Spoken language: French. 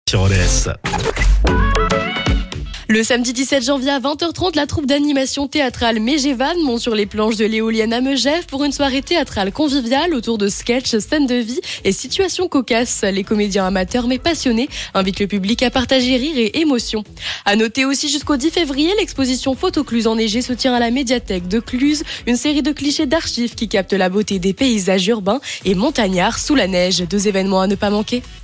Tiroles. Le samedi 17 janvier à 20h30, la troupe d'animation théâtrale Megévan monte sur les planches de l'éolienne à Megève pour une soirée théâtrale conviviale autour de sketchs, scènes de vie et situations cocasses. Les comédiens amateurs mais passionnés invitent le public à partager rire et émotion. À noter aussi jusqu'au 10 février, l'exposition Photo Cluse enneigée se tient à la médiathèque de Cluse, une série de clichés d'archives qui captent la beauté des paysages urbains et montagnards sous la neige. 2 événements à ne pas manquer.